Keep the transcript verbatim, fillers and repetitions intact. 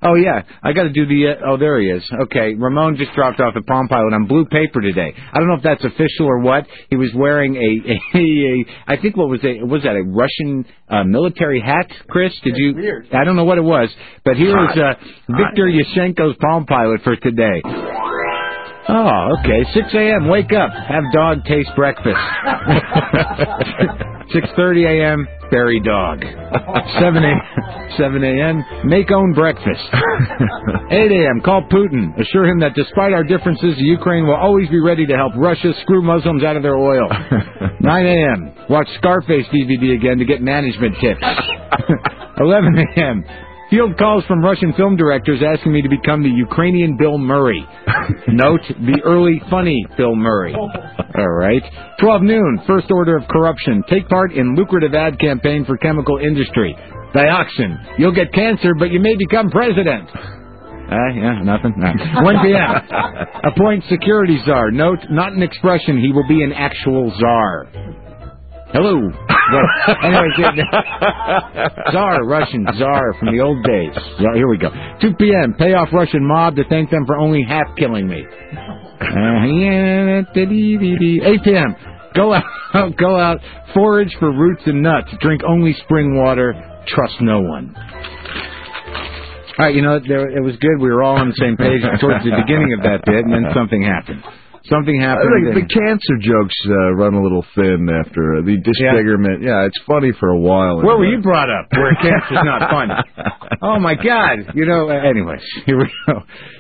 Oh, yeah. I got to do the... Uh, oh, there he is. Okay. Ramon just dropped off the Palm Pilot on blue paper today. I don't know if that's official or what. He was wearing a... a, a I think what was a... Was that a Russian uh, military hat, Chris? Did you... Weird. I don't know what it was. But here Hot. is uh, Victor Yushchenko's Palm Pilot for today. Oh, okay. six a.m. Wake up. Have dog taste breakfast. six thirty a.m. Berry dog. seven a.m. Make own breakfast. eight a.m. Call Putin. Assure him that despite our differences, Ukraine will always be ready to help Russia screw Muslims out of their oil. nine a.m. Watch Scarface D V D again to get management tips. eleven a.m. Field calls from Russian film directors asking me to become the Ukrainian Bill Murray. Note, the early funny Bill Murray. All right. twelve noon, first order of corruption. Take part in lucrative ad campaign for chemical industry. Dioxin. You'll get cancer, but you may become president. Uh, yeah, nothing. No. one p.m. Appoint security czar. Note, not an expression. He will be an actual czar. Hello. Well, anyway, Tsar, Russian, Tsar from the old days. Well, here we go. two p.m. Pay off Russian mob to thank them for only half killing me. Uh, eight p.m. Go out, go out, forage for roots and nuts. Drink only spring water. Trust no one. All right, you know, there, it was good. We were all on the same page towards the beginning of that bit, and then something happened. Something happened. I think the cancer jokes uh, run a little thin after uh, the disfigurement. Yeah. yeah, it's funny for a while. Where were you brought up? Where cancer's not funny? Oh, my God. You know, uh, anyways, here we go.